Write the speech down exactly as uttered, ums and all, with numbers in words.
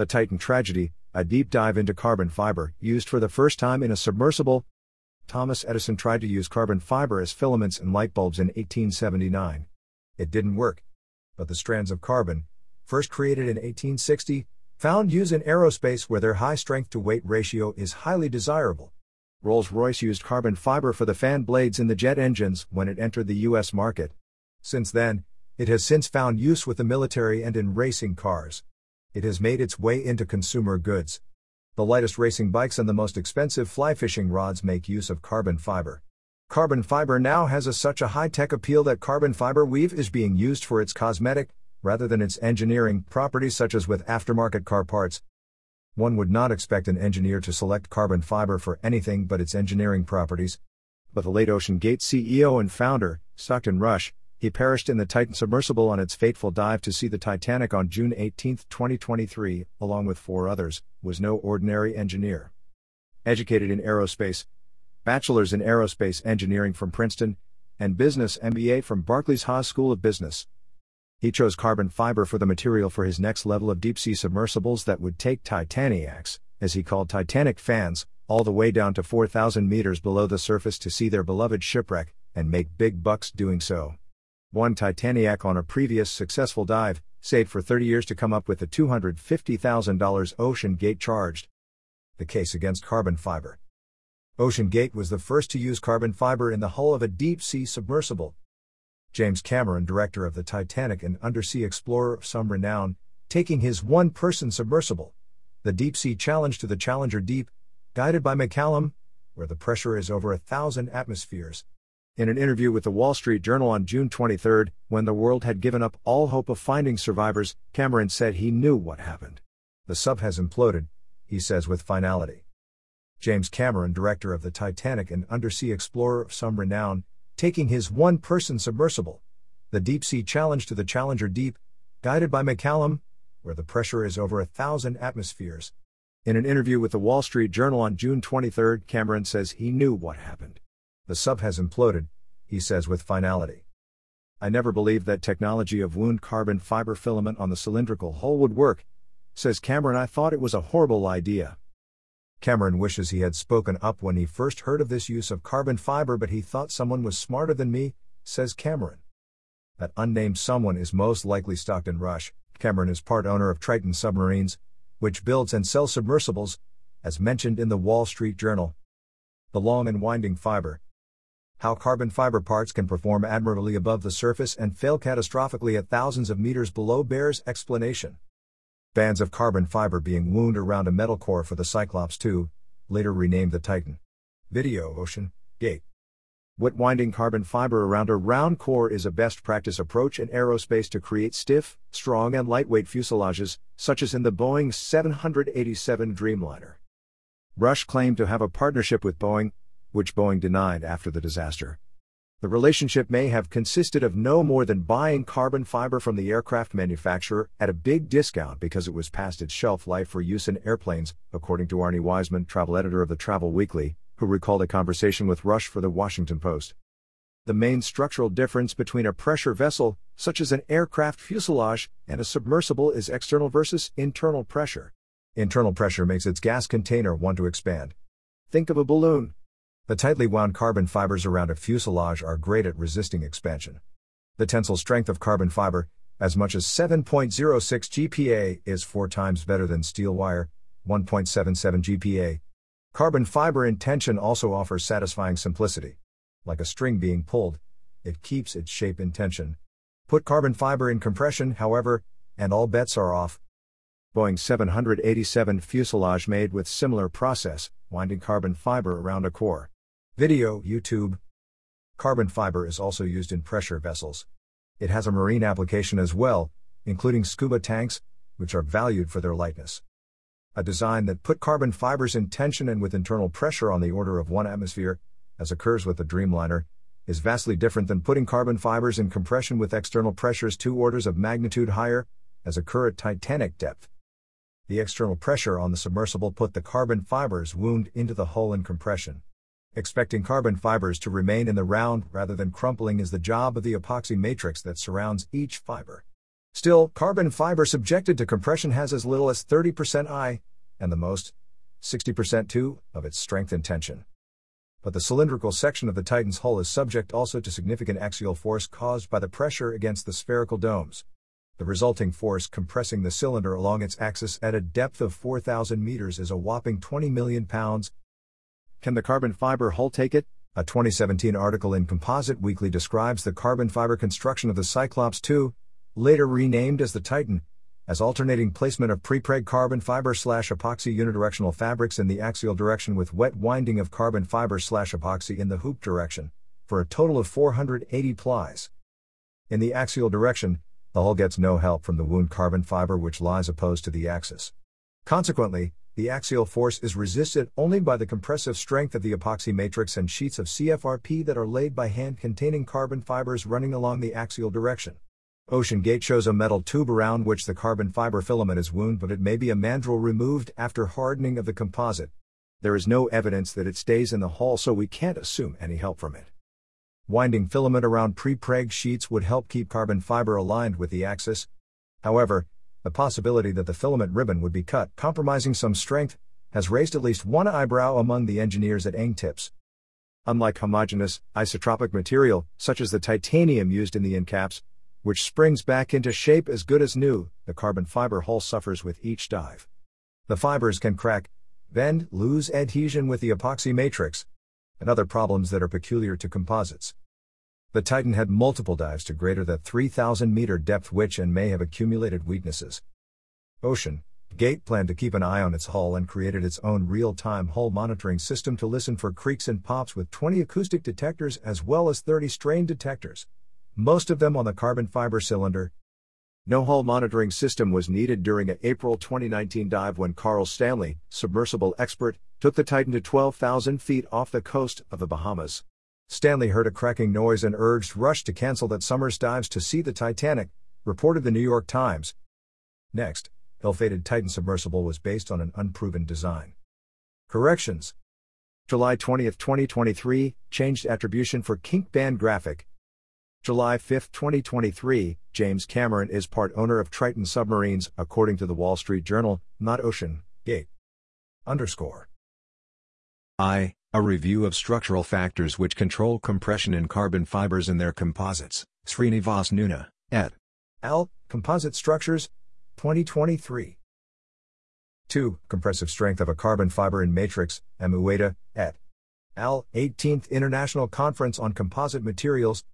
The Titan tragedy, a deep dive into carbon fiber, used for the first time in a submersible. Thomas Edison tried to use carbon fiber as filaments in light bulbs in eighteen seventy-nine. It didn't work. But the strands of carbon, first created in eighteen sixty, found use in aerospace where their high strength-to-weight ratio is highly desirable. Rolls-Royce used carbon fiber for the fan blades in the jet engines when it entered the U S market. Since then, it has since found use with the military and in racing cars. It has made its way into consumer goods. The lightest racing bikes and the most expensive fly fishing rods make use of carbon fiber. Carbon fiber now has a such a high-tech appeal that carbon fiber weave is being used for its cosmetic, rather than its engineering properties, such as with aftermarket car parts. One would not expect an engineer to select carbon fiber for anything but its engineering properties. But the late OceanGate C E O and founder, Stockton Rush, he perished in the Titan submersible on its fateful dive to see the Titanic on June eighteenth, twenty twenty-three, along with four others, was no ordinary engineer. Educated in aerospace, bachelor's in aerospace engineering from Princeton, and business M B A from Barclays Haas School of Business. He chose carbon fiber for the material for his next level of deep-sea submersibles that would take Titaniacs, as he called Titanic fans, all the way down to four thousand meters below the surface to see their beloved shipwreck, and make big bucks doing so. One Titaniac on a previous successful dive, saved for thirty years to come up with the two hundred fifty thousand dollars OceanGate charged. The case against carbon fiber. OceanGate was the first to use carbon fiber in the hull of a deep-sea submersible. James Cameron, director of the Titanic and undersea explorer of some renown, taking his one-person submersible, the Deep Sea Challenge, to the Challenger Deep, guided by McCallum, where the pressure is over a thousand atmospheres. In an interview with the Wall Street Journal on June twenty-third, when the world had given up all hope of finding survivors, Cameron said he knew what happened. The sub has imploded, he says with finality. James Cameron, director of the Titanic and undersea explorer of some renown, taking his one-person submersible, the Deep Sea Challenge, to the Challenger Deep, guided by McCallum, where the pressure is over a thousand atmospheres. In an interview with the Wall Street Journal on June twenty-third, Cameron says he knew what happened. The sub has imploded, he says with finality. I never believed that technology of wound carbon fiber filament on the cylindrical hull would work, says Cameron. I thought it was a horrible idea. Cameron wishes he had spoken up when he first heard of this use of carbon fiber, but he thought someone was smarter than me, says Cameron. That unnamed someone is most likely Stockton Rush. Cameron is part owner of Triton Submarines, which builds and sells submersibles, as mentioned in the Wall Street Journal. The long and winding fiber. How carbon fiber parts can perform admirably above the surface and fail catastrophically at thousands of meters below bears explanation. Bands of carbon fiber being wound around a metal core for the Cyclops two, later renamed the Titan. Video OceanGate. Wet winding carbon fiber around a round core is a best practice approach in aerospace to create stiff, strong and lightweight fuselages, such as in the Boeing seven eighty-seven Dreamliner. Rush claimed to have a partnership with Boeing, which Boeing denied after the disaster. The relationship may have consisted of no more than buying carbon fiber from the aircraft manufacturer at a big discount because it was past its shelf life for use in airplanes, according to Arnie Wiseman, travel editor of the Travel Weekly, who recalled a conversation with Rush for the Washington Post. The main structural difference between a pressure vessel, such as an aircraft fuselage, and a submersible is external versus internal pressure. Internal pressure makes its gas container want to expand. Think of a balloon. The tightly wound carbon fibers around a fuselage are great at resisting expansion. The tensile strength of carbon fiber, as much as seven point zero six G P A, is four times better than steel wire, one point seven seven G P A. Carbon fiber in tension also offers satisfying simplicity. Like a string being pulled, it keeps its shape in tension. Put carbon fiber in compression, however, and all bets are off. Boeing seven eighty-seven fuselage made with similar process, winding carbon fiber around a core. Video YouTube. Carbon fiber is also used in pressure vessels. It has a marine application as well, including scuba tanks, which are valued for their lightness. A design that put carbon fibers in tension and with internal pressure on the order of one atmosphere, as occurs with the Dreamliner, is vastly different than putting carbon fibers in compression with external pressures two orders of magnitude higher, as occur at Titanic depth. The external pressure on the submersible put the carbon fibers wound into the hull in compression. Expecting carbon fibers to remain in the round rather than crumpling is the job of the epoxy matrix that surrounds each fiber. Still, carbon fiber subjected to compression has as little as thirty percent I, and the most, sixty percent too, of its strength and tension. But the cylindrical section of the Titan's hull is subject also to significant axial force caused by the pressure against the spherical domes. The resulting force compressing the cylinder along its axis at a depth of four thousand meters is a whopping twenty million pounds. Can the carbon fiber hull take it? A twenty seventeen article in Composite Weekly describes the carbon fiber construction of the Cyclops two, later renamed as the Titan, as alternating placement of prepreg carbon fiber slash epoxy unidirectional fabrics in the axial direction with wet winding of carbon fiber slash epoxy in the hoop direction, for a total of four hundred eighty plies. In the axial direction, the hull gets no help from the wound carbon fiber which lies opposed to the axis. Consequently, the axial force is resisted only by the compressive strength of the epoxy matrix and sheets of C F R P that are laid by hand containing carbon fibers running along the axial direction. OceanGate shows a metal tube around which the carbon fiber filament is wound, but it may be a mandrel removed after hardening of the composite. There is no evidence that it stays in the hull, so we can't assume any help from it. Winding filament around pre-preg sheets would help keep carbon fiber aligned with the axis. However, the possibility that the filament ribbon would be cut, compromising some strength, has raised at least one eyebrow among the engineers at Angtips. Unlike homogeneous, isotropic material, such as the titanium used in the incaps, which springs back into shape as good as new, the carbon fiber hull suffers with each dive. The fibers can crack, bend, lose adhesion with the epoxy matrix, and other problems that are peculiar to composites. The Titan had multiple dives to greater than three thousand meter depth which and may have accumulated weaknesses. OceanGate planned to keep an eye on its hull and created its own real-time hull monitoring system to listen for creaks and pops with twenty acoustic detectors as well as thirty strain detectors, most of them on the carbon fiber cylinder. No hull monitoring system was needed during an April twenty nineteen dive when Carl Stanley, submersible expert, took the Titan to twelve thousand feet off the coast of the Bahamas. Stanley heard a cracking noise and urged Rush to cancel that summer's dives to see the Titanic, reported the New York Times. Next, ill-fated Titan submersible was based on an unproven design. Corrections. July twentieth, twenty twenty-three, changed attribution for kink band graphic. July fifth, twenty twenty-three, James Cameron is part owner of Triton Submarines, according to the Wall Street Journal, not OceanGate. Underscore. I. A review of structural factors which control compression in carbon fibers and their composites, Srinivas Nuna, et al., Composite Structures, twenty twenty-three. two. Compressive strength of a carbon fiber in matrix, M. Ueda, et al., eighteenth International Conference on Composite Materials,